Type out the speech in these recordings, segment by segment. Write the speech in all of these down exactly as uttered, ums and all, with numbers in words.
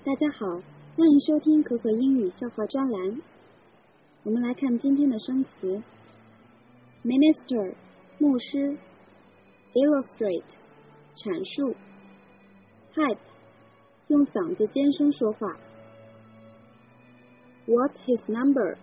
大家好，欢迎收听可可英语笑话专栏。我们来看今天的生词 minister 牧师 illustrate 阐述 pipe 用嗓子尖声说话 What's his number?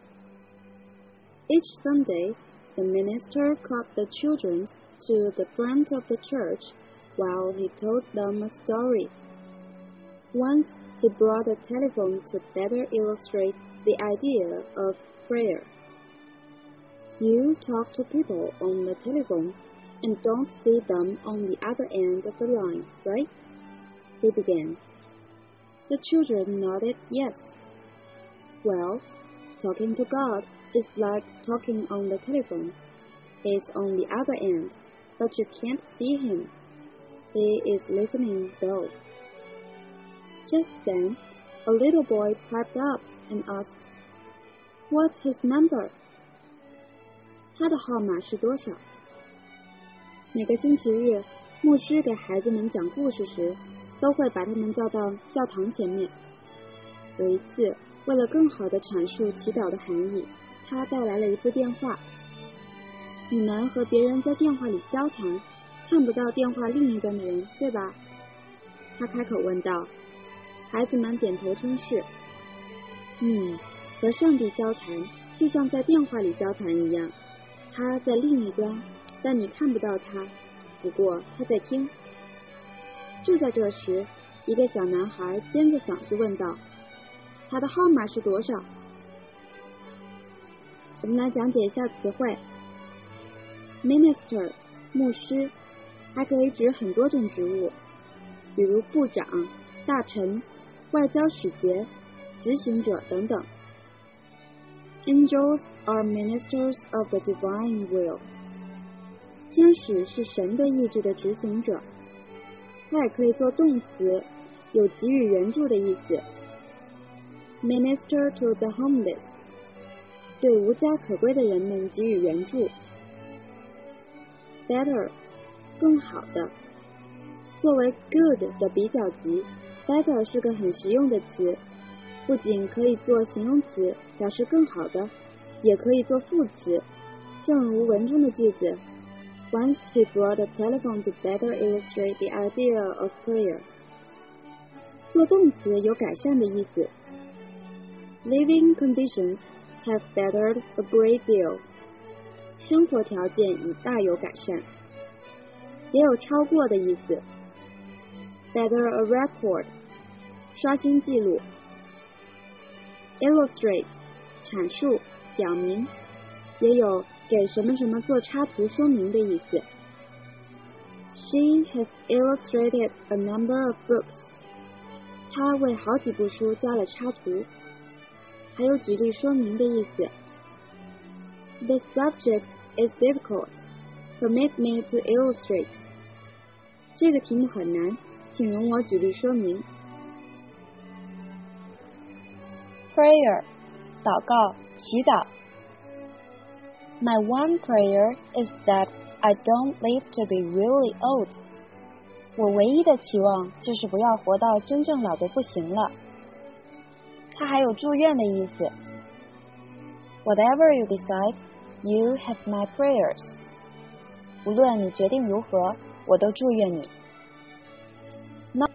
Each Sunday, the minister called the children to the front of the church while he told them a story. Once he brought a telephone to better illustrate the idea of prayer. You talk to people on the telephone and don't see them on the other end of the line, right? He began. The children nodded yes. Well, talking to God is like talking on the telephone. He's on the other end, but you can't see him. He is listening though. Just then, a little boy piped up and asked, What's his number? 他的号码是多少？每个星期日，牧师给孩子们讲故事时，都会把他们叫到教堂前面。有一次，为了更好地阐述祈祷的含义，他带来了一部电话。你们和别人在电话里交谈，看不到电话另一端的人，对吧？他开口问道。孩子们点头称是。嗯，和上帝交谈，就像在电话里交谈一样。他在另一端，但你看不到他，不过他在听。就在这时，一个小男孩尖着嗓子问道：“他的号码是多少？”我们来讲解一下词汇。Minister 牧师，还可以指很多种职务，比如部长、大臣、外交使节、执行者等等。Angels are ministers of the divine will. 天使是神的意志的执行者。它也可以做动词，有给予援助的意思。Minister to the homeless. 对无家可归的人们给予援助。Better 更好的。作为 good 的比较级，better 是个很实用的词，不仅可以做形容词表示更好的，也可以做副词，正如文中的句子 Once he brought a telephone to better illustrate the idea of prayer. 做动词有改善的意思。Living conditions have bettered a great deal. 生活条件已大有改善，也有超过的意思。Better a record. 刷新记录。Illustrate 阐述表明，也有给什么什么做插图说明的意思。She has illustrated a number of books. 她为好几部书加了插图，还有举例说明的意思。The subject is difficult. Permit me to illustrate. 这个题目很难，请容我举例说明。Prayer 祷告祈祷。My one prayer is that I don't live to be really old. 我唯一的期望就是不要活到真正老得不行了。它还有祝愿的意思。Whatever you decide, you have my prayers. 无论你决定如何，我都祝愿你。Not,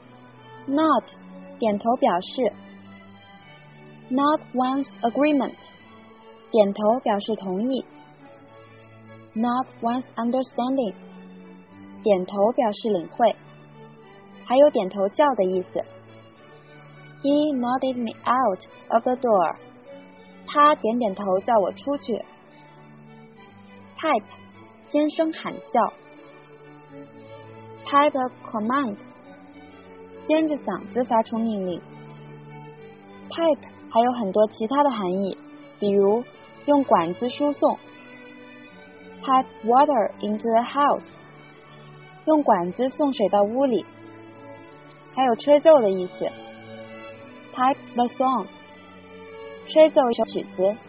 not 点头表示。Not one's agreement. 点头表示同意。Not one's understanding. 点头表示领会。还有点头叫的意思。He nodded me out of the door. 他点点头叫我出去。Pipe 尖声喊叫。Pipe a command 尖着嗓子发出命令。Pipe 还有很多其他的含义，比如用管子输送。Pipe water into a house 用管子送水到屋里。还有吹奏的意思。Pipe the song 吹奏一首曲子。